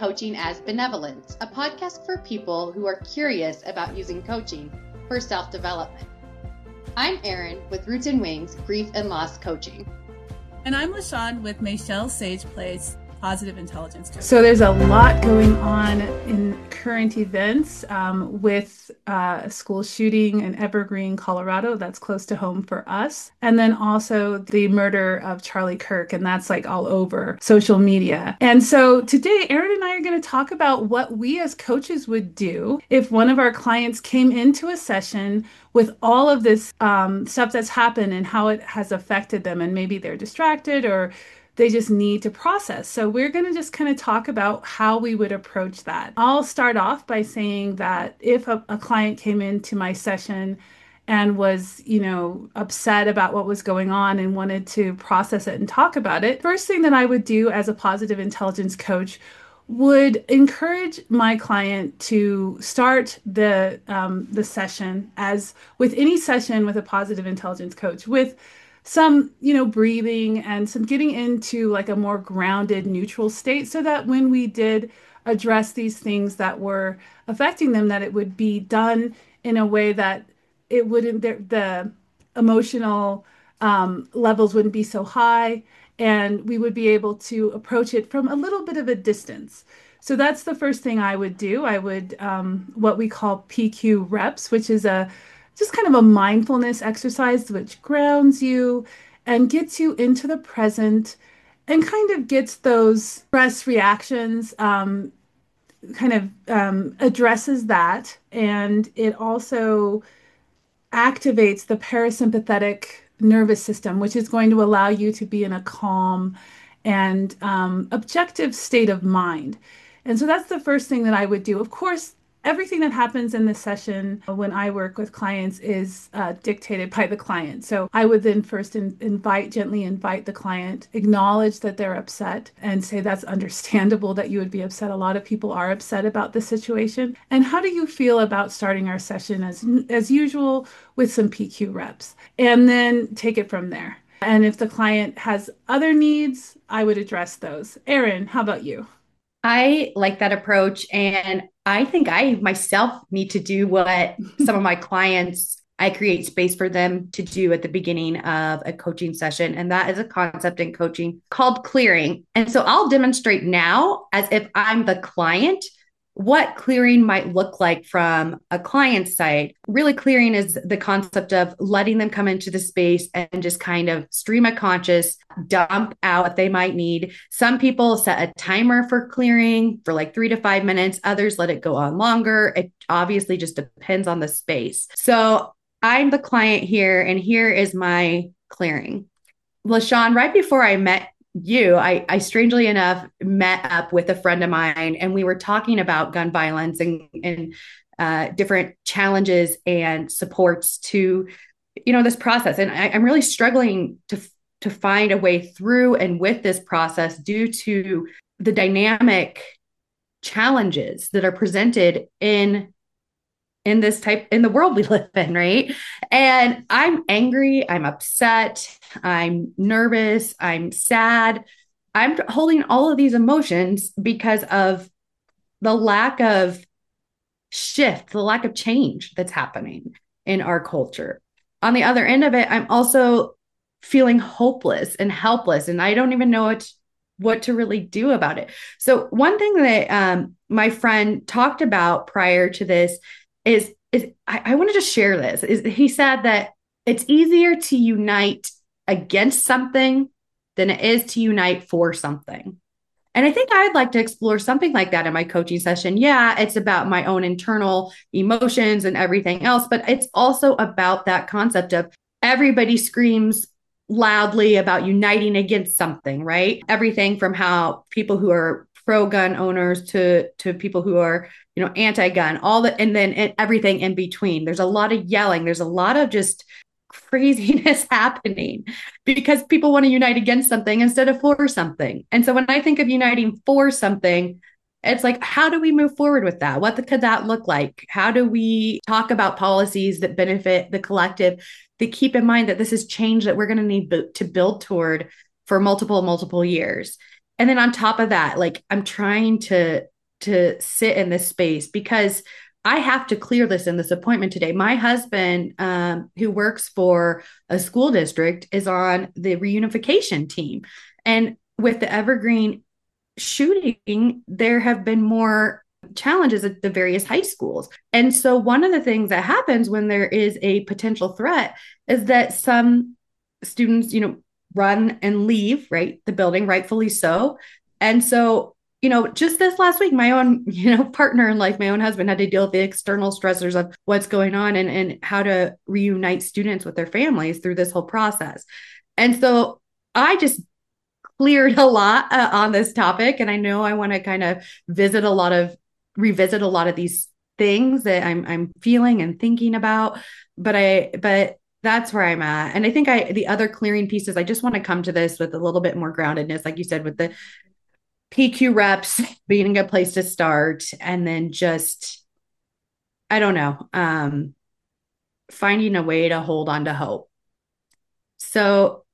Coaching as Benevolence, a podcast for people who are curious about using coaching for self-development. I'm Erin with Roots and Wings Grief and Loss Coaching. And I'm LaShawn with Michelle Sage Place Positive Intelligence Coaching. So there's a lot going on in current events with a school shooting in Evergreen, Colorado. That's close to home for us. And then also the murder of Charlie Kirk, and that's like all over social media. And so today, Erin and I are going to talk about what we as coaches would do if one of our clients came into a session with all of this stuff that's happened and how it has affected them, and maybe they're distracted or they just need to process. So we're going to just kind of talk about how we would approach that. I'll start off by saying that if a client came into my session and was, upset about what was going on and wanted to process it and talk about it, first thing that I would do as a positive intelligence coach would encourage my client to start the session, as with any session with a positive intelligence coach, with some, breathing and some getting into like a more grounded, neutral state, so that when we did address these things that were affecting them, that it would be done in a way that it wouldn't, the emotional levels wouldn't be so high, and we would be able to approach it from a little bit of a distance. So that's the first thing I would do. I would what we call PQ reps, which is just kind of a mindfulness exercise which grounds you and gets you into the present and kind of gets those stress reactions, addresses that. And it also activates the parasympathetic nervous system, which is going to allow you to be in a calm and objective state of mind. And so that's the first thing that I would do. Of course, everything that happens in the session when I work with clients is dictated by the client. So I would then first gently invite the client, acknowledge that they're upset, and say that's understandable that you would be upset. A lot of people are upset about the situation. And how do you feel about starting our session as usual with some PQ reps? And then take it from there. And if the client has other needs, I would address those. Erin, how about you? I like that approach. And I think I myself need to do what some of my clients, I create space for them to do at the beginning of a coaching session. And that is a concept in coaching called clearing. And so I'll demonstrate now, as if I'm the client, what clearing might look like from a client's side. Really, clearing is the concept of letting them come into the space and just kind of stream of conscious, dump out what they might need. Some people set a timer for clearing for like 3 to 5 minutes. Others let it go on longer. It obviously just depends on the space. So I'm the client here, and here is my clearing. LaShawn, right before I met you, I strangely enough met up with a friend of mine, and we were talking about gun violence and different challenges and supports to, this process. And I'm really struggling to find a way through and with this process due to the dynamic challenges that are presented in the world we live in, right? And I'm angry, I'm upset, I'm nervous, I'm sad. I'm holding all of these emotions because of the lack of shift, the lack of change that's happening in our culture. On the other end of it, I'm also feeling hopeless and helpless, and I don't even know what to really do about it. So one thing that my friend talked about prior to this is I wanted to share this. He said that it's easier to unite against something than it is to unite for something. And I think I'd like to explore something like that in my coaching session. Yeah, it's about my own internal emotions and everything else, but it's also about that concept of everybody screams loudly about uniting against something, right? Everything from how people who are pro-gun owners to people who are, anti-gun, and then everything in between. There's a lot of yelling. There's a lot of just craziness happening because people want to unite against something instead of for something. And so when I think of uniting for something, it's like, how do we move forward with that? What could that look like? How do we talk about policies that benefit the collective, that keep in mind that this is change that we're going to need to build toward for multiple years? And then on top of that, like, I'm trying to to sit in this space because I have to clear this in this appointment today. My husband, who works for a school district, is on the reunification team. And with the Evergreen shooting, there have been more challenges at the various high schools. And so, one of the things that happens when there is a potential threat is that some students, run and leave, right, the building, rightfully so. And so, just this last week, my own, partner in life, my own husband had to deal with the external stressors of what's going on and how to reunite students with their families through this whole process. And so I just cleared a lot on this topic. And I know I want to kind of revisit a lot of these things that I'm feeling and thinking about, but that's where I'm at. And I think the other clearing pieces, I just want to come to this with a little bit more groundedness, like you said, with the PQ reps being a good place to start. And then just, I don't know, finding a way to hold on to hope. So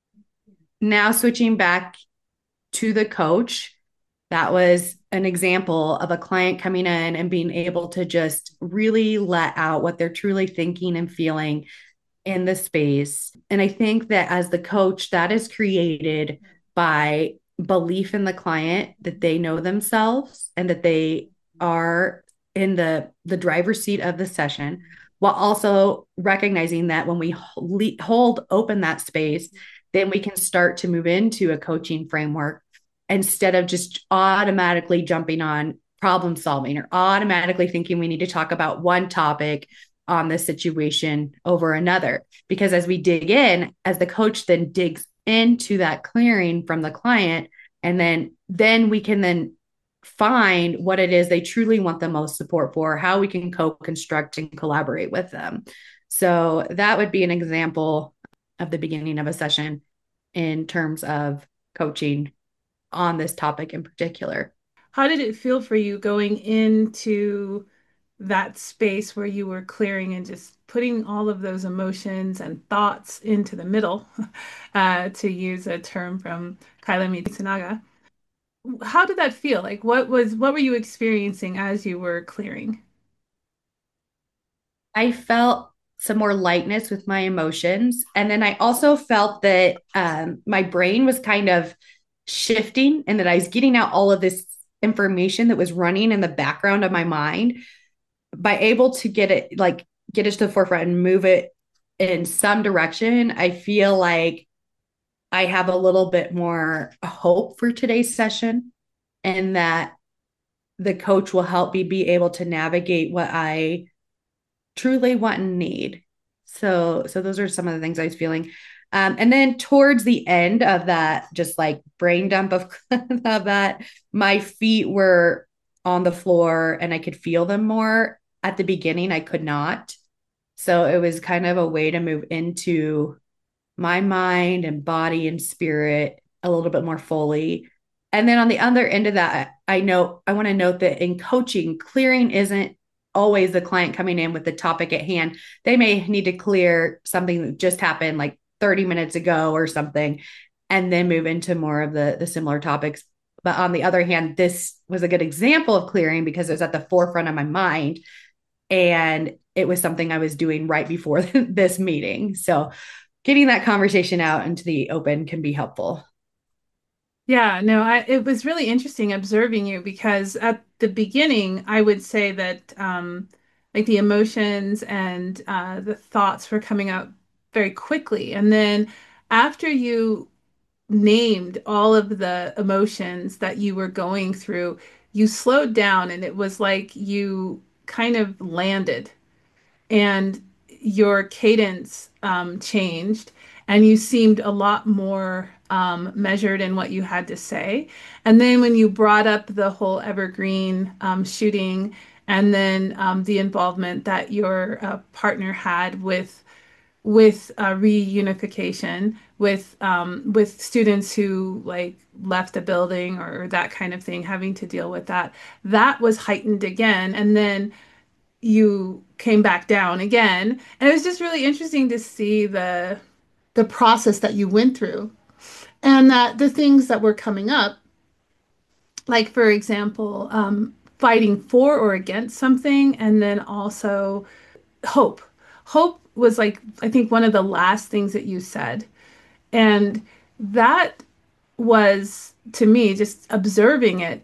now switching back to the coach, that was an example of a client coming in and being able to just really let out what they're truly thinking and feeling in the space. And I think that as the coach, that is created by belief in the client that they know themselves and that they are in the driver's seat of the session, while also recognizing that when we hold open that space, then we can start to move into a coaching framework instead of just automatically jumping on problem solving or automatically thinking we need to talk about one topic on this situation over another. Because as we dig in, as the coach then digs into that clearing from the client, and then we can then find what it is they truly want the most support for, how we can co-construct and collaborate with them. So that would be an example of the beginning of a session in terms of coaching on this topic in particular. How did it feel for you going into that space where you were clearing and just putting all of those emotions and thoughts into the middle, to use a term from Kyla Mitsunaga? How did that feel? Like what were you experiencing as you were clearing? I felt some more lightness with my emotions. And then I also felt that my brain was kind of shifting and that I was getting out all of this information that was running in the background of my mind by able to get it to the forefront and move it in some direction. I feel like I have a little bit more hope for today's session and that the coach will help me be able to navigate what I truly want and need. So those are some of the things I was feeling. And then towards the end of that, just like brain dump of that, my feet were on the floor and I could feel them more. At the beginning, I could not. So it was kind of a way to move into my mind and body and spirit a little bit more fully. And then on the other end of that, I want to note that in coaching, clearing isn't always the client coming in with the topic at hand. They may need to clear something that just happened like 30 minutes ago or something, and then move into more of the similar topics. But on the other hand, this was a good example of clearing because it was at the forefront of my mind. And it was something I was doing right before this meeting. So getting that conversation out into the open can be helpful. Yeah, no, it was really interesting observing you because at the beginning, I would say that like the emotions and the thoughts were coming out very quickly. And then after you named all of the emotions that you were going through, you slowed down and it was like you kind of landed and your cadence changed and you seemed a lot more measured in what you had to say. And then when you brought up the whole Evergreen shooting and then the involvement that your partner had with reunification with students who like left the building or that kind of thing, having to deal with that, that was heightened again. And then you came back down again. And it was just really interesting to see the process that you went through and that the things that were coming up, like for example, fighting for or against something, and then also hope. Hope was like, I think, one of the last things that you said. And that was, to me, just observing it,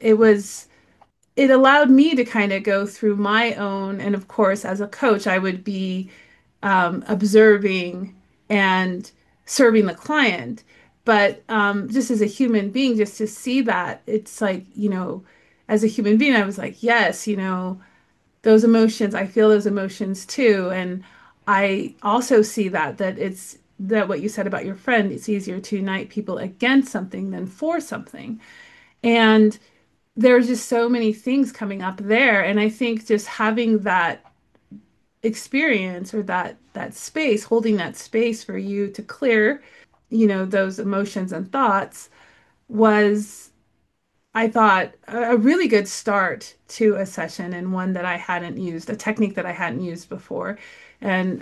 it allowed me to kind of go through my own. And of course, as a coach, I would be observing and serving the client. But just as a human being, just to see that, it's like, as a human being, I was like, yes, those emotions, I feel those emotions too. And I also see that it's that what you said about your friend, it's easier to unite people against something than for something. And there's just so many things coming up there. And I think just having that experience or that space, holding that space for you to clear, those emotions and thoughts was, I thought, a really good start to a session, and one that I hadn't used, a technique that I hadn't used before. And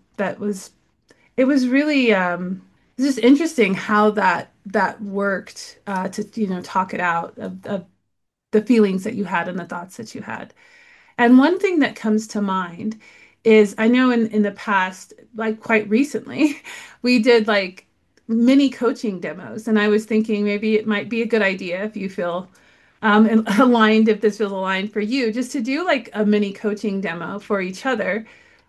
it was really just interesting how that worked, to, talk it out of the feelings that you had and the thoughts that you had. And one thing that comes to mind is, I know in the past, like quite recently, we did like mini coaching demos. And I was thinking maybe it might be a good idea, if you feel aligned, if this feels aligned for you, just to do like a mini coaching demo for each other,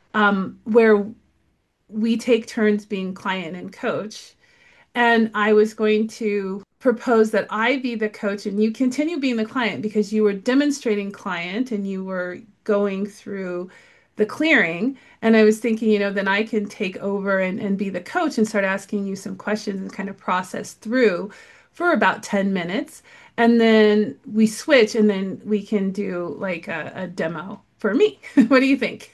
where we take turns being client and coach. And I was going to propose that I be the coach and you continue being the client, because you were demonstrating client and you were going through the clearing. And I was thinking, then I can take over and be the coach and start asking you some questions and kind of process through for about 10 minutes. And then we switch, and then we can do like a demo for me. What do you think?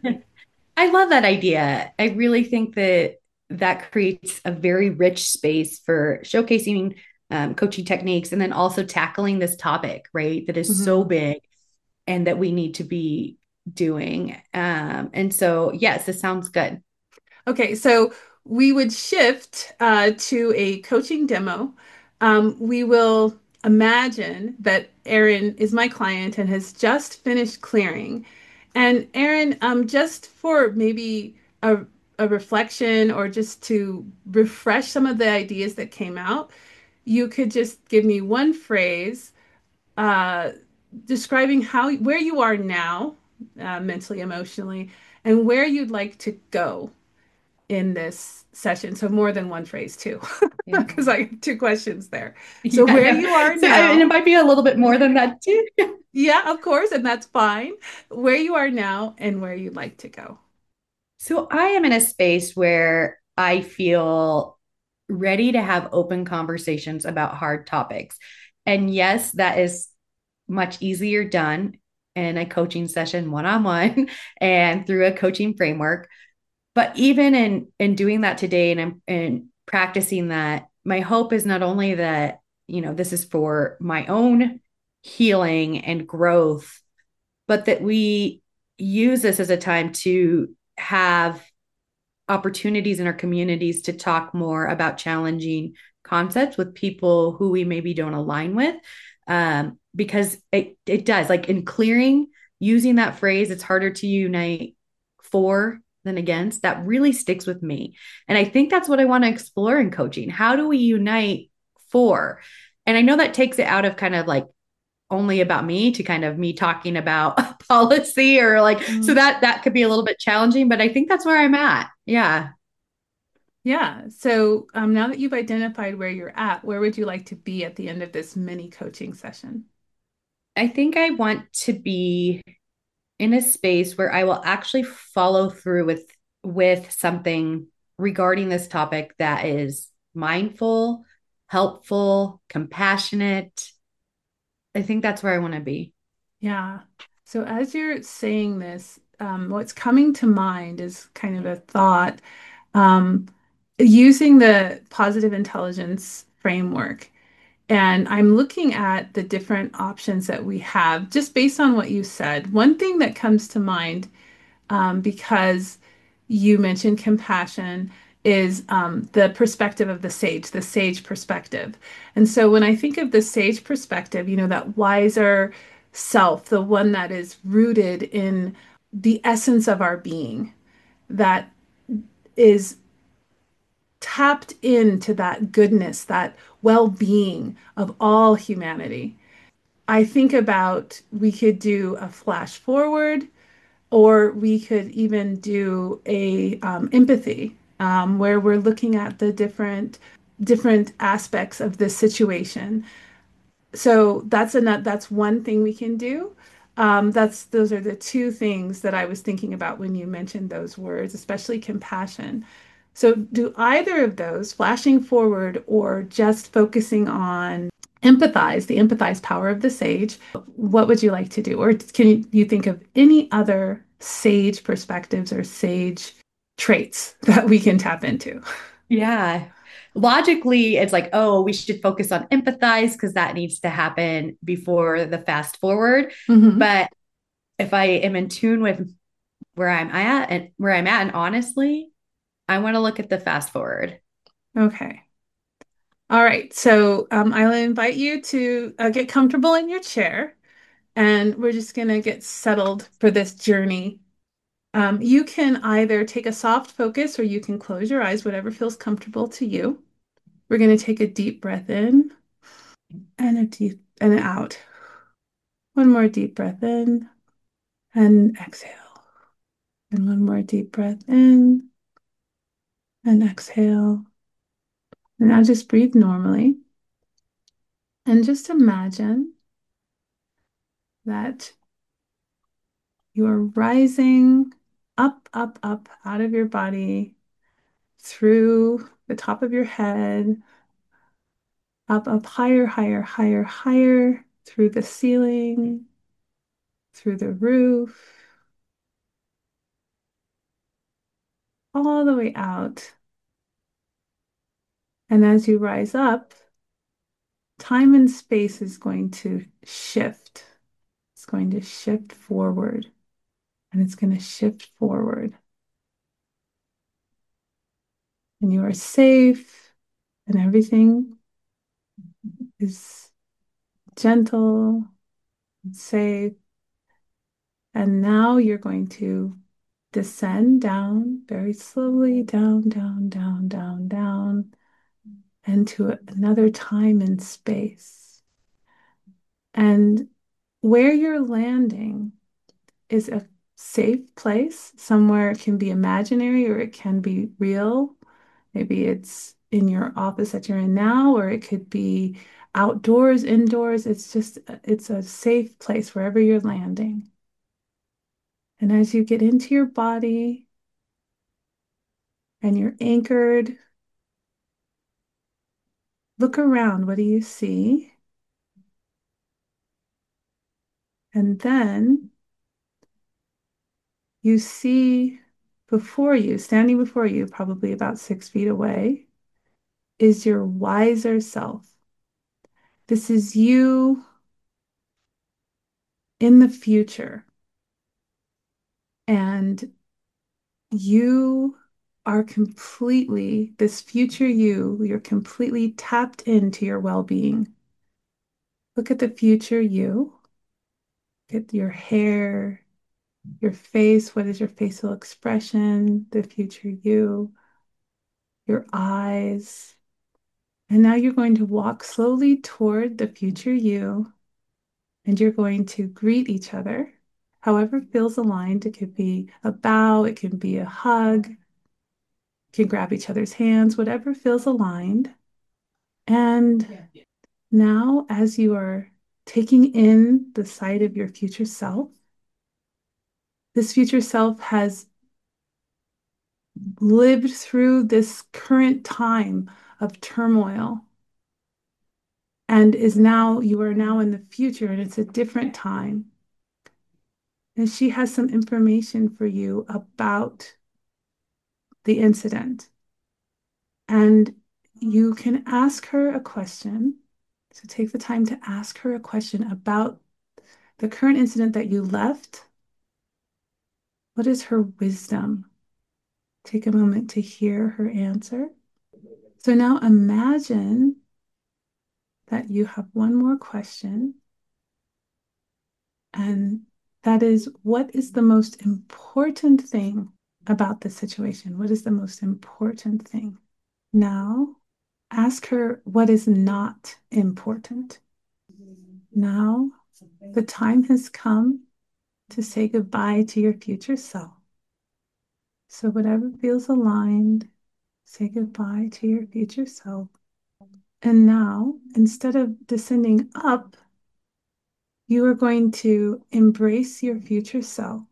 I love that idea. I really think that that creates a very rich space for showcasing coaching techniques, and then also tackling this topic, right? That is so Mhm. big and that we need to be doing. And so, yes, this sounds good. Okay, so we would shift to a coaching demo. We will imagine that Erin is my client and has just finished clearing. And Erin, just for maybe a reflection, or just to refresh some of the ideas that came out, you could just give me one phrase uh, describing where you are now, mentally, emotionally, and where you'd like to go in this session. So more than one phrase too, Yeah. because I have two questions there. So Yeah, where no. you are So, and it now, might be a little bit more than that too. yeah, of course, and that's fine. Where you are now and where you'd like to go. So I am in a space where I feel ready to have open conversations about hard topics. And yes, that is much easier done in a coaching session one-on-one and through a coaching framework. But even in doing that today, and practicing that, my hope is not only that, this is for my own healing and growth, but that we use this as a time to have opportunities in our communities to talk more about challenging concepts with people who we maybe don't align with. Because it does, like in clearing, using that phrase, it's harder to unite for than against. That really sticks with me. And I think that's what I want to explore in coaching. How do we unite for? And I know that takes it out of kind of like only about me to kind of me talking about policy, or like, so Mm. that could be a little bit challenging, but I think that's where I'm at. Yeah. Yeah. So now that you've identified where you're at, where would you like to be at the end of this mini coaching session? I think I want to be in a space where I will actually follow through with something regarding this topic that is mindful, helpful, compassionate. I think that's where I want to be. Yeah. So as you're saying this, what's coming to mind is kind of a thought, um, using the positive intelligence framework. And I'm looking at the different options that we have just based on what you said. One thing that comes to mind, because you mentioned compassion, is the perspective of the sage perspective. And so when I think of the sage perspective, that wiser, self, the one that is rooted in the essence of our being, that is tapped into that goodness, that well being of all humanity. I think about we could do a flash forward, or we could even do a empathy, where we're looking at the different aspects of this situation. So that's one thing we can do. Those are the two things that I was thinking about when you mentioned those words, especially compassion. So do either of those, flashing forward or just focusing on empathize, the empathize power of the sage, what would you like to do? Or can you think of any other sage perspectives or sage traits that we can tap into? Yeah. Logically, it's like, oh, we should focus on empathize because that needs to happen before the fast forward. Hmm. But if I am in tune with where I'm at, and honestly, I want to look at the fast forward. Okay. All right. So I'll invite you to get comfortable in your chair, and we're just going to get settled for this journey. You can either take a soft focus or you can close your eyes, whatever feels comfortable to you. We're going to take a deep breath in and a deep and out. One more deep breath in and exhale. And one more deep breath in and exhale. And now just breathe normally and just imagine that you are rising up, up, up out of your body through the top of your head, up, up, higher, higher, higher, higher, through the ceiling, through the roof, all the way out. And as you rise up, time and space is going to shift. It's going to shift forward, and it's going to shift forward. And you are safe, and everything is gentle and safe. And now you're going to descend down very slowly, down, down, down, down, down, into another time and space. And where you're landing is a safe place. Somewhere it can be imaginary or it can be real. Maybe it's in your office that you're in now, or it could be outdoors, indoors. It's a safe place wherever you're landing. And as you get into your body and you're anchored, look around. What do you see? And then you see before you, standing before you, probably about 6 feet away, is your wiser self. This is you in the future. And you are completely, this future you're completely tapped into your well being. Look at the future you, look at your hair, your face. What is your facial expression? The future you, your eyes. And now you're going to walk slowly toward the future you, and you're going to greet each other. However feels aligned. It could be a bow, it can be a hug, you can grab each other's hands, whatever feels aligned. And now, as you are taking in the sight of your future self, this future self has lived through this current time of turmoil and you are now in the future, and it's a different time. And she has some information for you about the incident. And you can ask her a question. So take the time to ask her a question about the current incident that you left. What is her wisdom? Take a moment to hear her answer. So now imagine that you have one more question, And that is, what is the most important thing about the situation? What is the most important thing? Now, ask her what is not important. Now, the time has come to say goodbye to your future self. So, whatever feels aligned, say goodbye to your future self. And now, instead of descending up, you are going to embrace your future self.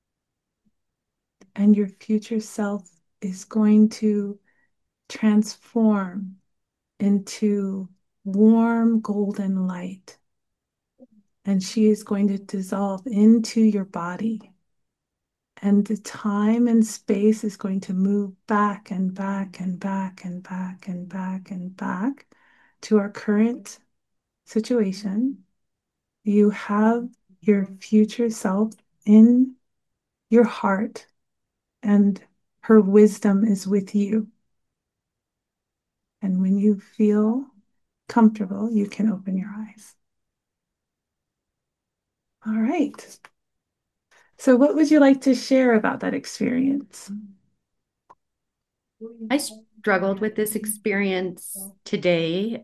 And your future self is going to transform into warm golden light. And she is going to dissolve into your body. And the time and space is going to move back and back and back and back and back and back to our current situation. You have your future self in your heart, and her wisdom is with you. And when you feel comfortable, you can open your eyes. All right. So, what would you like to share about that experience? I struggled with this experience today.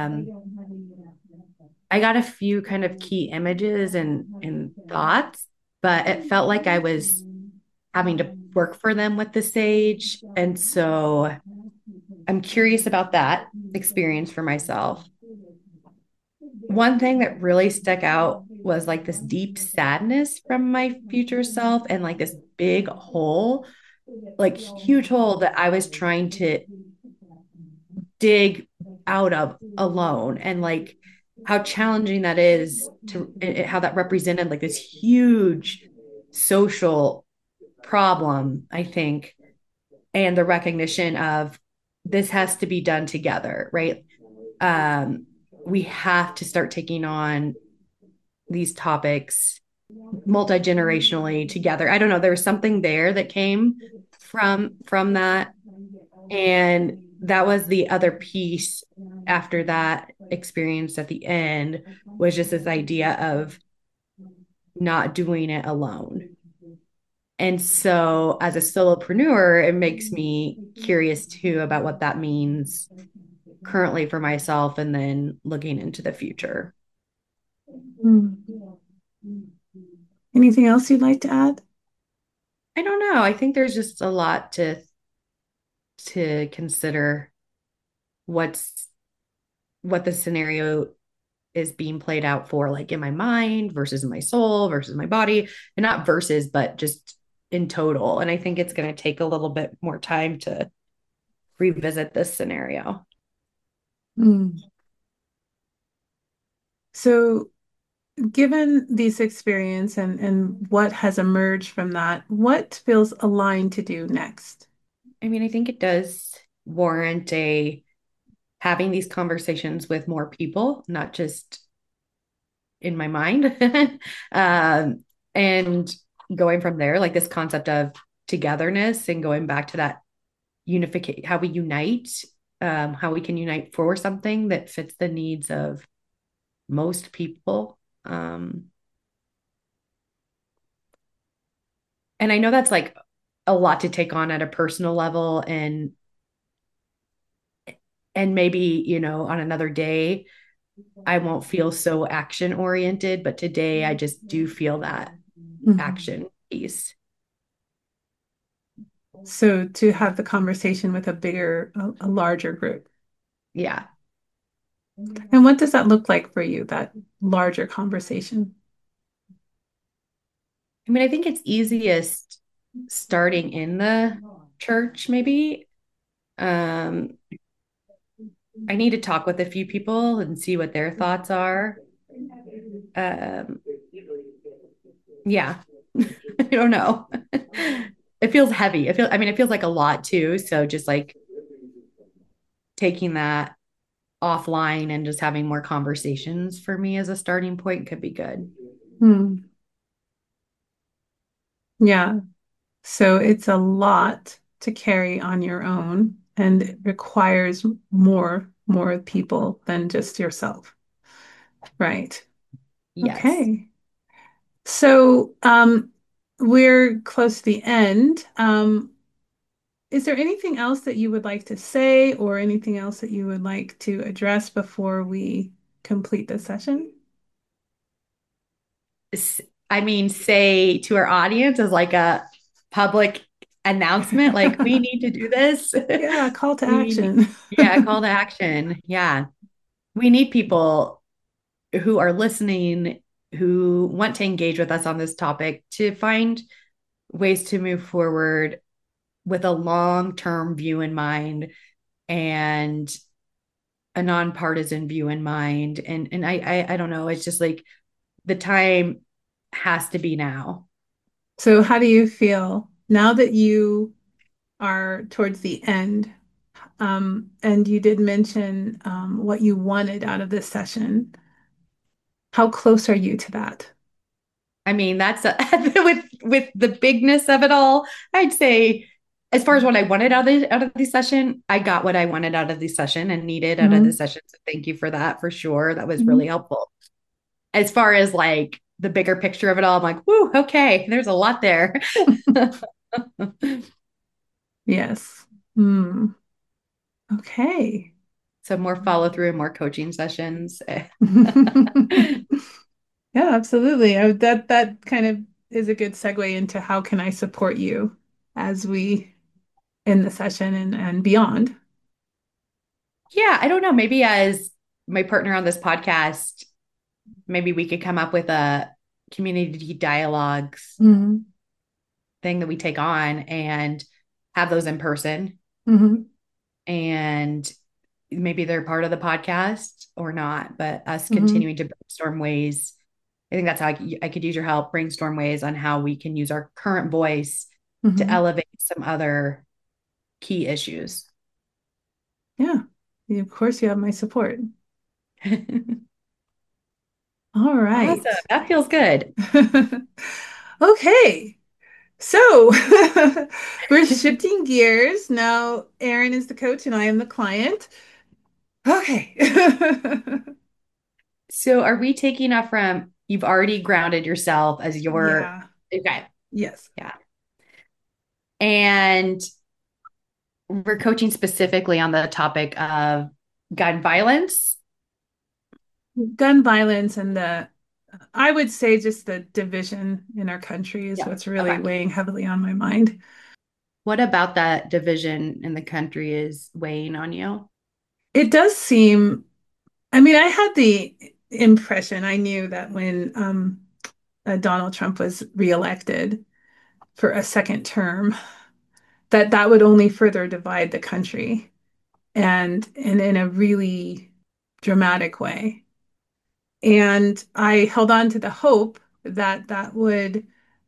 I got a few kind of key images and thoughts, but it felt like I was having to work for them with the sage. And so I'm curious about that experience for myself. One thing that really stuck out was like this deep sadness from my future self and like this big hole, like huge hole that I was trying to dig out of alone, and like how challenging that is to how that represented like this huge social problem, I think, and the recognition of this has to be done together, right? We have to start taking on these topics multi-generationally together. I don't know, there was something there that came from that. And that was the other piece after that experience at the end, was just this idea of not doing it alone. And so as a solopreneur, it makes me curious too about what that means currently for myself and then looking into the future. Hmm. Anything else you'd like to add? I don't know. I think there's just a lot to consider what's what the scenario is being played out for, like in my mind versus in my soul versus my body, and not versus, but just in total. And I think it's going to take a little bit more time to revisit this scenario. Hmm. So, given this experience and what has emerged from that, what feels aligned to do next? I mean, I think it does warrant a having these conversations with more people, not just in my mind. And going from there, like this concept of togetherness and going back to that unification, how we unite, how we can unite for something that fits the needs of most people. And I know that's like a lot to take on at a personal level, and maybe, on another day I won't feel so action oriented, but today I just do feel that Mhm. action piece. So, to have the conversation with a larger group. Yeah. And what does that look like for you, that larger conversation? I mean, I think it's easiest starting in the church, maybe. Um, I need to talk with a few people and see what their thoughts are. Um, yeah, I don't know. It feels heavy. I mean, it feels like a lot too. So just like taking that offline and just having more conversations for me as a starting point could be good. Hmm. Yeah. So it's a lot to carry on your own, and it requires more people than just yourself. Right. Yes. Okay. So, we're close to the end. Is there anything else that you would like to say or anything else that you would like to address before we complete the session? S- I mean, say to our audience as like a public announcement, like we need to do this. Yeah, call to We, action. yeah, call to action. Yeah. We need people who are listening, who want to engage with us on this topic to find ways to move forward with a long-term view in mind and a nonpartisan view in mind. And I don't know, it's just like the time has to be now. So, how do you feel now that you are towards the end? And you did mention what you wanted out of this session. How close are you to that? I mean, that's with the bigness of it all. I'd say, as far as what I wanted out of the session, I got what I wanted out of the session and needed out of the Mhm. session. So thank you for that, for sure. That was really Mhm. helpful. As far as like the bigger picture of it all, I'm like, whoo, okay, there's a lot there. Yes. Hmm. Okay. So more follow through and more coaching sessions. Yeah, absolutely. That kind of is a good segue into how can I support you as we in the session and beyond. Yeah, I don't know. Maybe as my partner on this podcast, maybe we could come up with a community dialogues Hmm. thing that we take on and have those in person. Hmm. And maybe they're part of the podcast or not, but us Hmm. continuing to brainstorm ways. I think that's how I could use your help, brainstorm ways on how we can use our current voice to Hmm. elevate some other key issues. Yeah. Of course, you have my support. All right. Awesome. That feels good. Okay. So we're shifting gears. Now, Erin is the coach and I am the client. Okay. So are we taking off from you've already grounded yourself as your Yeah. okay. Yes. Yeah. And we're coaching specifically on the topic of gun violence. Gun violence and I would say just the division in our country is Yeah. what's really Okay. weighing heavily on my mind. What about that division in the country is weighing on you? It does seem, I mean, I had the impression, I knew that when Donald Trump was reelected for a second term, that that would only further divide the country and in a really dramatic way. And I held on to the hope that that would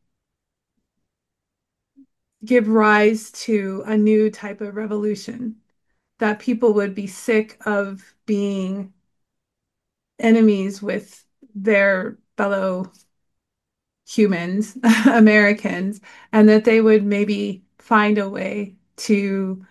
give rise to a new type of revolution, that people would be sick of being enemies with their fellow humans, Americans, and that they would maybe find a way to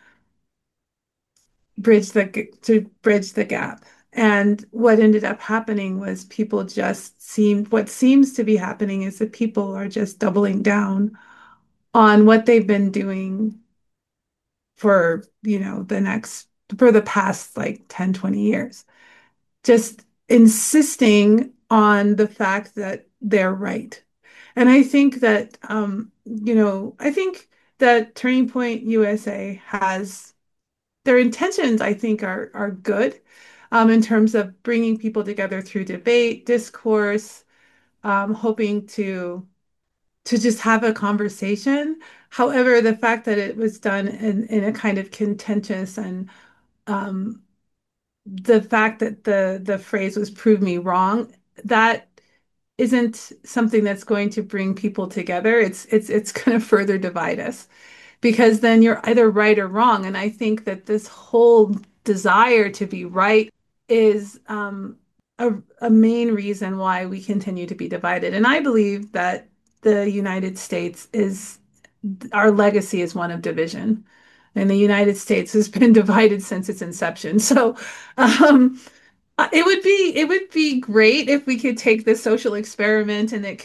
bridge the gap. And what ended up happening was people just seemed what seems to be happening is that people are just doubling down on what they've been doing for, for the past like 10, 20 years. Just insisting on the fact that they're right. And I think that I think that Turning Point USA has their intentions, I think, are good in terms of bringing people together through debate, discourse, hoping to just have a conversation. However, the fact that it was done in a kind of contentious and um, the fact that the phrase was "prove me wrong," that isn't something that's going to bring people together. It's going to further divide us because then you're either right or wrong. And I think that this whole desire to be right is a main reason why we continue to be divided. And I believe that the United States is our legacy is one of division. And the United States has been divided since its inception. So, um, It would be great if we could take this social experiment and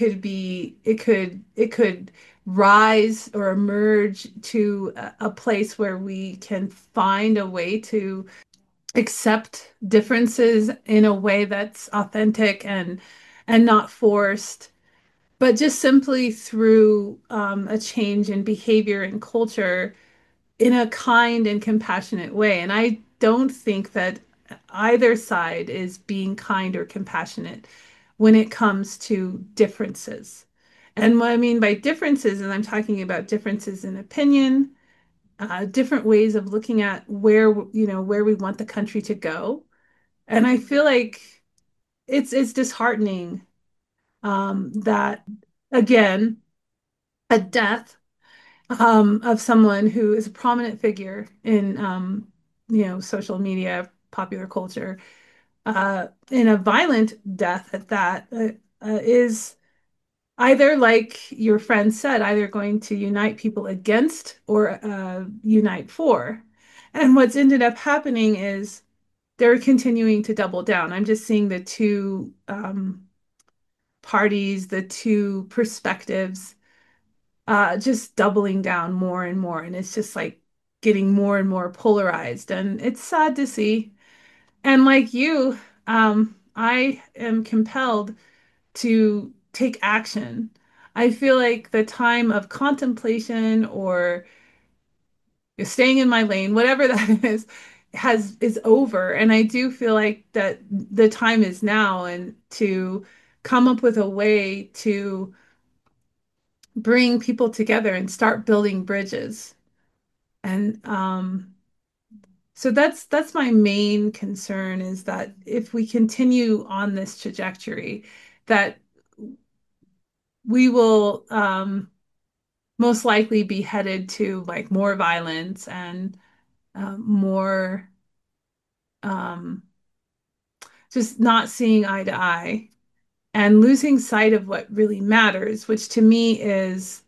it could rise or emerge to a place where we can find a way to accept differences in a way that's authentic and not forced, but just simply through a change in behavior and culture in a kind and compassionate way. And I don't think that either side is being kind or compassionate when it comes to differences. And what I mean by differences, and I'm talking about differences in opinion, different ways of looking at where we want the country to go. And I feel like it's disheartening that again, a death of someone who is a prominent figure in social media, popular culture, in a violent death at that, is either, like your friend said, either going to unite people against or unite for. And what's ended up happening is they're continuing to double down. I'm just seeing the two parties, the two perspectives just doubling down more and more. And it's just like getting more and more polarized. And it's sad to see. And like you, I am compelled to take action. I feel like the time of contemplation or staying in my lane, whatever that is over. And I do feel like that the time is now and to come up with a way to bring people together and start building bridges. And so that's my main concern is that if we continue on this trajectory, that we will most likely be headed to like more violence and more um, just not seeing eye to eye and losing sight of what really matters, which to me is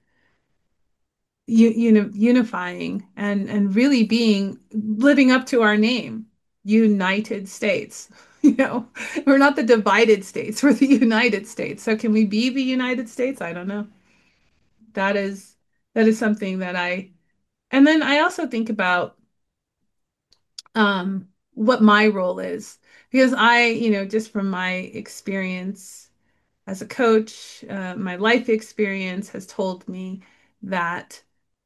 unifying and really being living up to our name, United States. We're not the divided states, we're the United States. So can we be the United States? I don't know. That is that is something that and then I also think about what my role is because just from my experience as a coach, my life experience has told me that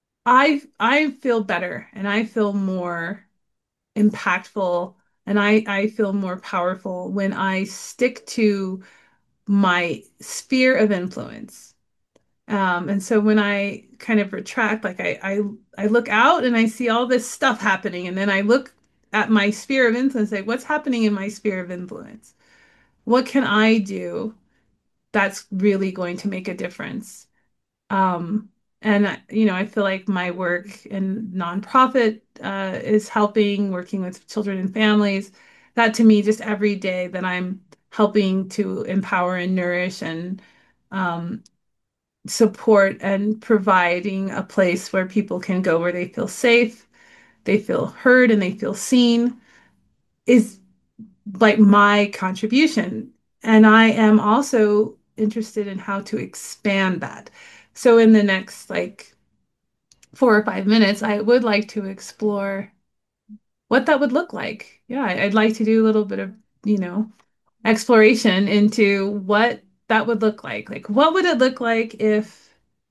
I feel better and I feel more impactful and I feel more powerful when I stick to my sphere of influence. And so when I kind of retract, like I look out and I see all this stuff happening, and then I look at my sphere of influence, like what's happening in my sphere of influence? What can I do that's really going to make a difference? Um, and I feel like my work in nonprofit is helping, working with children and families. That to me, just every day that I'm helping to empower and nourish and um, support and providing a place where people can go where they feel safe, they feel heard, and they feel seen is like my contribution. And I am also interested in how to expand that. So in the next like 4 or 5 minutes, I would like to explore what that would look like. Yeah, I'd like to do a little bit of, you know, exploration into what that would look like. Like, what would it look like if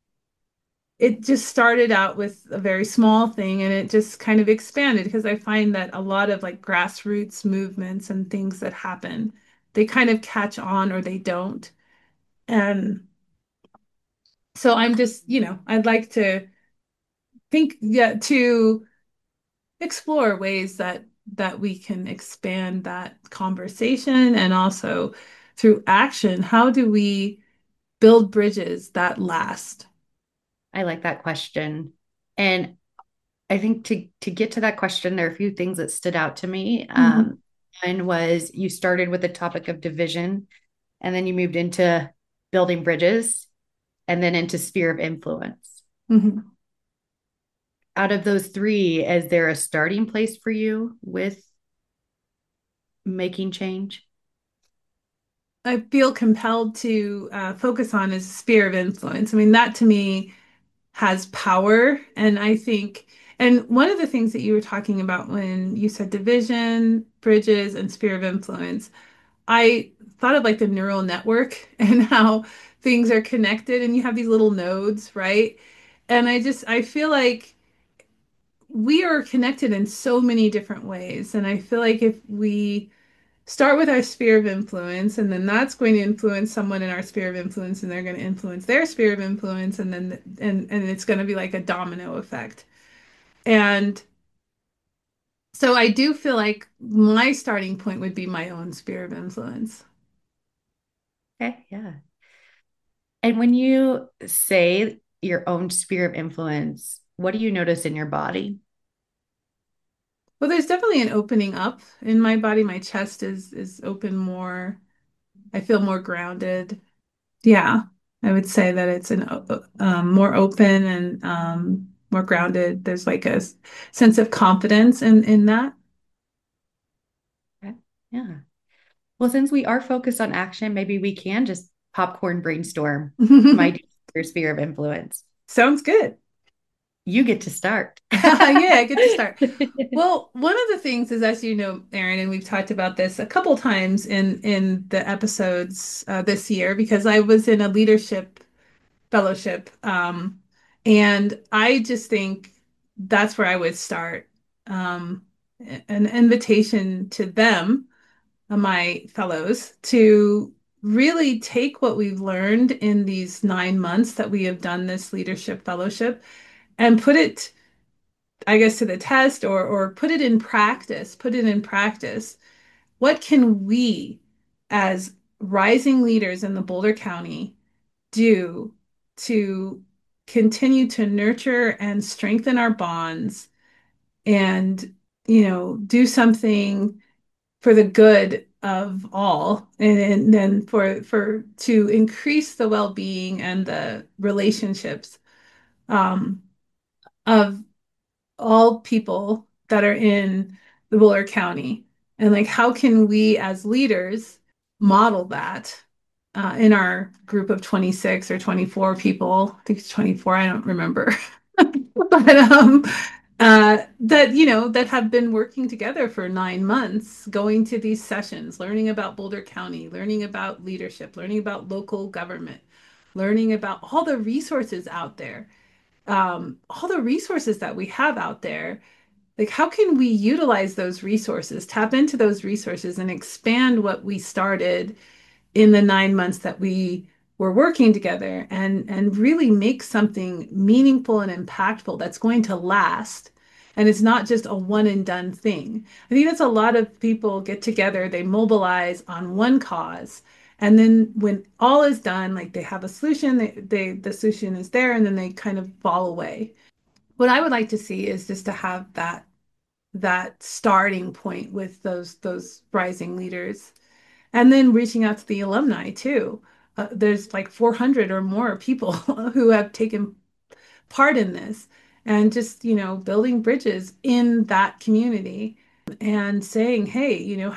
it just started out with a very small thing and it just kind of expanded? Because I find that a lot of like grassroots movements and things that happen, they kind of catch on or they don't. And so I'm just, I'd like to think, yeah, to explore ways that we can expand that conversation and also through action, how do we build bridges that last? I like that question. And I think to get to that question, there are a few things that stood out to me. Mhm. One was you started with the topic of division, and then you moved into building bridges, and then into sphere of influence. Mhm. Out of those three, is there a starting place for you with making change? I feel compelled to focus on is sphere of influence. I mean, that to me has power. And I think, and one of the things that you were talking about when you said division, bridges, and sphere of influence, I thought of like the neural network and how things are connected and you have these little nodes, right? And I feel like we are connected in so many different ways. And I feel like if we start with our sphere of influence, and then that's going to influence someone in our sphere of influence, and they're going to influence their sphere of influence, and then and it's going to be like a domino effect. And so I do feel like my starting point would be my own sphere of influence. Okay, yeah. And when you say your own sphere of influence, what do you notice in your body? Well, there's definitely an opening up in my body. My chest is open more. I feel more grounded. Yeah, I would say that it's an more open and more grounded. There's like a sense of confidence in that. Okay, yeah. Well, since we are focused on action, maybe we can just popcorn brainstorm some ideas for your sphere of influence. Sounds good. You get to start. Yeah, I get to start. Well, one of the things is, as you know, Erin, and we've talked about this a couple times in the episodes this year, because I was in a leadership fellowship, and I just think that's where I would start. Um, an invitation to them, my fellows, to really take what we've learned in these 9 months that we have done this leadership fellowship and put it, I guess, to the test, or put it in practice, put it in practice. What can we as rising leaders in the Boulder County do to continue to nurture and strengthen our bonds and, do something for the good of all, and then for to increase the well-being and the relationships um, of all people that are in the Boulder County. And like, how can we as leaders model that in our group of 26 or 24 people? I think it's 24, I don't remember. But that, that have been working together for 9 months, going to these sessions, learning about Boulder County, learning about leadership, learning about local government, learning about all the resources that we have out there. Like, how can we utilize those resources, tap into those resources, and expand what we started in the 9 months that we were working together, and really make something meaningful and impactful that's going to last. And it's not just a one and done thing. I think that's a lot of people get together, they mobilize on one cause. And then when all is done, like they have a solution, the solution is there, and then they kind of fall away. What I would like to see is just to have that starting point with those rising leaders, and then reaching out to the alumni too. There's like 400 or more people who have taken part in this, and just, building bridges in that community and saying, hey,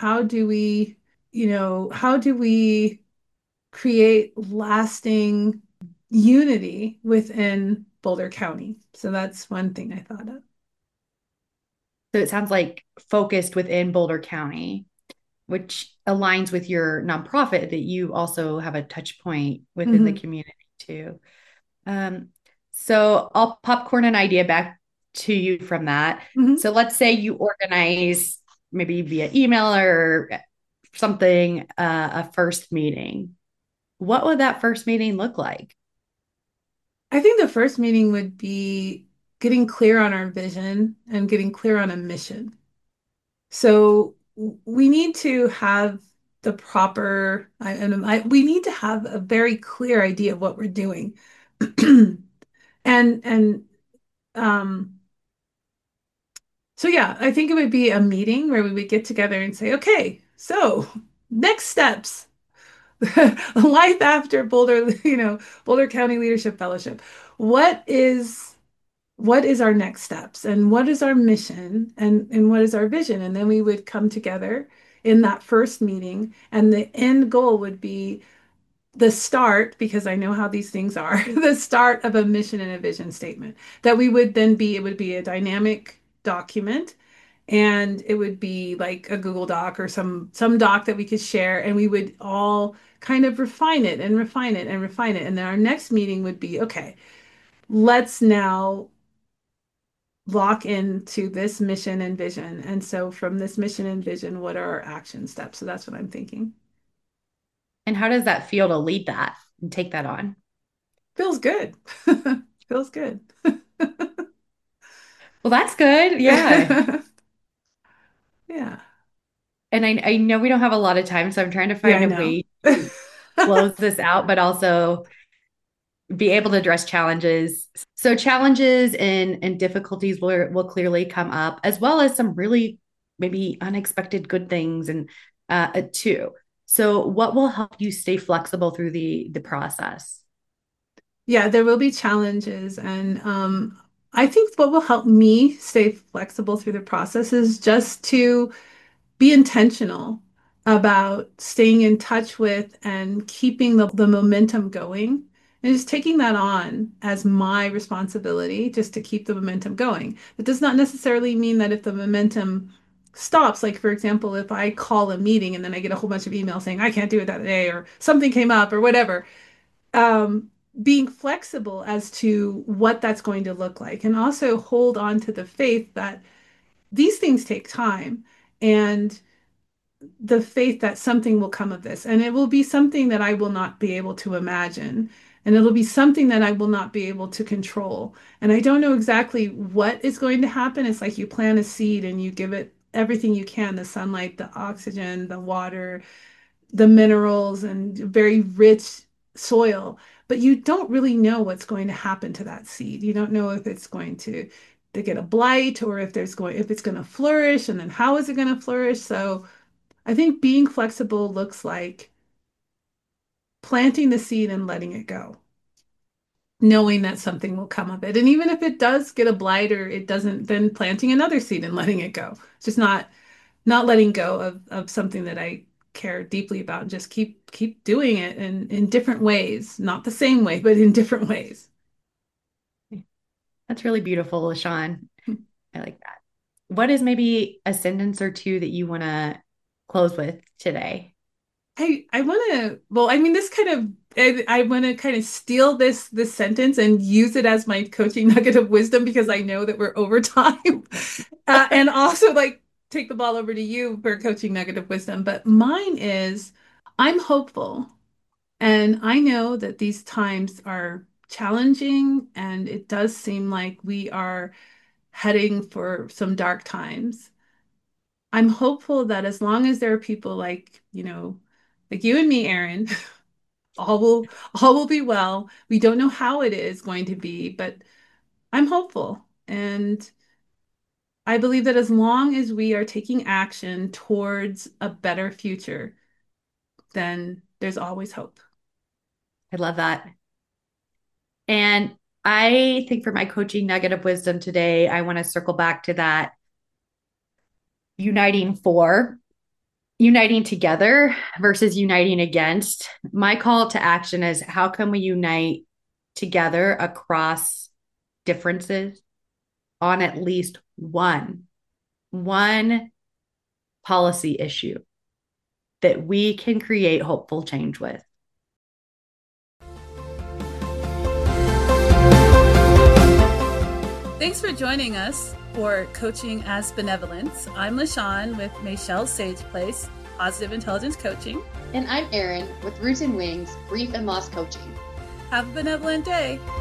how do we create lasting unity within Boulder County? So that's one thing I thought of. So it sounds like focused within Boulder County, which aligns with your nonprofit that you also have a touch point within the Mm-hmm. community too. Um, so I'll popcorn an idea back to you from that. Mm-hmm. So let's say you organize maybe via email or something, a first meeting. What would that first meeting look like? I think the first meeting would be getting clear on our vision and getting clear on a mission. So we need to have the proper, we need to have a very clear idea of what we're doing. And um, so yeah, I think it would be a meeting where we would get together and say, okay, so next steps, life after Boulder, Boulder County Leadership Fellowship. What is what is our next steps, and what is our mission, and what is our vision? And then we would come together in that first meeting. And the end goal would be the start, because I know how these things are, the start of a mission and a vision statement that we would then be, it would be a dynamic document, and it would be like a Google Doc or some doc that we could share, and we would all kind of refine it and refine it and refine it. And then our next meeting would be, okay, let's now lock into this mission and vision. And so from this mission and vision, what are our action steps? So that's what I'm thinking. And how does that feel to lead that and take that on? Feels good. Feels good. Well, that's good. Yeah. Yeah. And I know we don't have a lot of time, so I'm trying to find a way to close this out, but also be able to address challenges. So challenges and difficulties will clearly come up, as well as some really maybe unexpected good things and too. So what will help you stay flexible through the process? Yeah, there will be challenges. And I think what will help me stay flexible through the process is just to be intentional about staying in touch with and keeping the momentum going, and just taking that on as my responsibility just to keep the momentum going. It does not necessarily mean that if the momentum stops, like for example, if I call a meeting and then I get a whole bunch of emails saying I can't do it that day or something came up or whatever, being flexible as to what that's going to look like, and also hold on to the faith that these things take time, and the faith that something will come of this, and it will be something that I will not be able to imagine, and it'll be something that I will not be able to control. And I don't know exactly what is going to happen. It's like you plant a seed and you give it everything you can, the sunlight, the oxygen, the water, the minerals, and very rich soil, but you don't really know what's going to happen to that seed. You don't know if it's going to get a blight, or if it's going to flourish, and then how is it going to flourish. So I think being flexible looks like planting the seed and letting it go, knowing that something will come of it. And even if it does get a blight or it doesn't, then planting another seed and letting it go. Just not letting go of something that I care deeply about, and just keep doing it in different ways, not the same way, but in different ways. That's really beautiful, LaShawn. I like that. What is maybe a sentence or two that you want to close with today? I want to, well, I mean, I want to kind of steal this sentence and use it as my coaching nugget of wisdom, because I know that we're over time. And also like take the ball over to you for coaching nugget of wisdom. But mine is, I'm hopeful. And I know that these times are challenging, and it does seem like we are heading for some dark times. I'm hopeful that as long as there are people like, like you and me, Erin, all will be well. We don't know how it is going to be, but I'm hopeful. And I believe that as long as we are taking action towards a better future, then there's always hope. I love that. And I think for my coaching nugget of wisdom today, I want to circle back to that uniting together versus uniting against. My call to action is, how can we unite together across differences on at least one policy issue that we can create hopeful change with? Thanks for joining us for Coaching as Benevolence. I'm LaShawn with Michelle Sage Place, Positive Intelligence Coaching. And I'm Erin with Roots and Wings, Grief and Loss Coaching. Have a benevolent day.